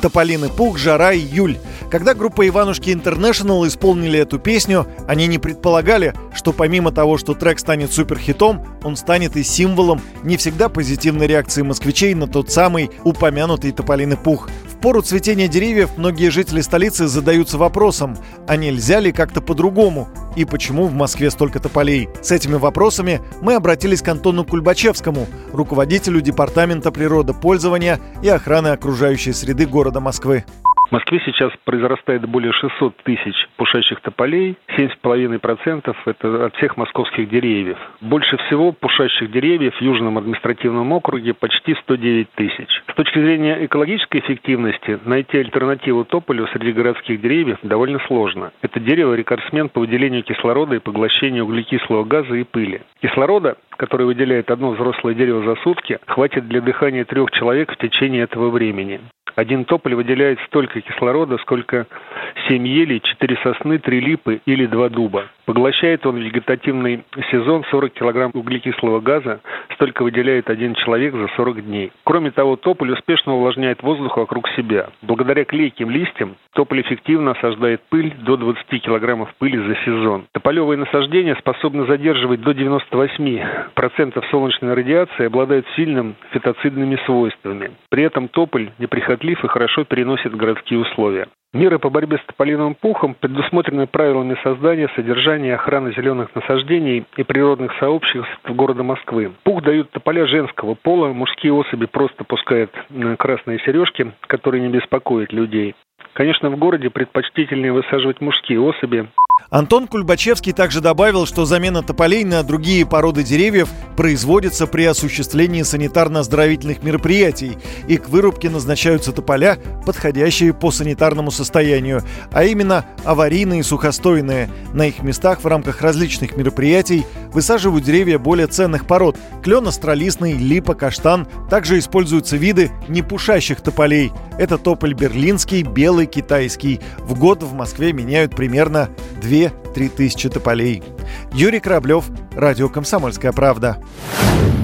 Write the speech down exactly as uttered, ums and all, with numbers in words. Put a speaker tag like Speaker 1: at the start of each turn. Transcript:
Speaker 1: «Тополиный пух, жара, июль». Когда группа Иванушки Интернешнл исполнили эту песню, они не предполагали, что помимо того, что трек станет суперхитом, он станет и символом не всегда позитивной реакции москвичей на тот самый упомянутый тополиный пух. В пору цветения деревьев многие жители столицы задаются вопросом, а нельзя ли как-то по-другому? И почему в Москве столько тополей? С этими вопросами мы обратились к Антону Кульбачевскому, руководителю департамента природопользования и охраны окружающей среды города Москвы.
Speaker 2: В Москве сейчас произрастает более шестьсот тысяч пушащих тополей, семь целых пять десятых процента это от всех московских деревьев. Больше всего пушащих деревьев в Южном административном округе почти сто девять тысяч. С точки зрения экологической эффективности найти альтернативу тополю среди городских деревьев довольно сложно. Это дерево рекордсмен по выделению кислорода и поглощению углекислого газа и пыли. Кислорода, который выделяет одно взрослое дерево за сутки, хватит для дыхания трех человек в течение этого времени. Один тополь выделяет столько кислорода, сколько семь елей, четыре сосны, три липы или два дуба. Поглощает он в вегетативный сезон сорок килограмм углекислого газа, столько выделяет один человек за сорок дней. Кроме того, тополь успешно увлажняет воздух вокруг себя. Благодаря клейким листьям тополь эффективно осаждает пыль до двадцати килограммов пыли за сезон. Тополевые насаждения способны задерживать до девяноста восьми процентов солнечной радиации и обладают сильным фитоцидными свойствами. При этом тополь неприхотлив и хорошо переносит городские условия. Меры по борьбе с тополиным пухом предусмотрены правилами создания, содержания и охраны зеленых насаждений и природных сообществ города Москвы. Пух дают тополя женского пола, мужские особи просто пускают красные сережки, которые не беспокоят людей. Конечно, в городе предпочтительнее высаживать мужские особи.
Speaker 1: Антон Кульбачевский также добавил, что замена тополей на другие породы деревьев производится при осуществлении санитарно-оздоровительных мероприятий, и к вырубке назначаются тополя, подходящие по санитарному состоянию, а именно аварийные и сухостойные. На их местах в рамках различных мероприятий высаживают деревья более ценных пород – клен остролистный, липа, каштан. Также используются виды непушащих тополей. Это тополь берлинский, белый, китайский. В год в Москве меняют примерно две-три тысячи тополей. Юрий Кораблев, радио «Комсомольская правда».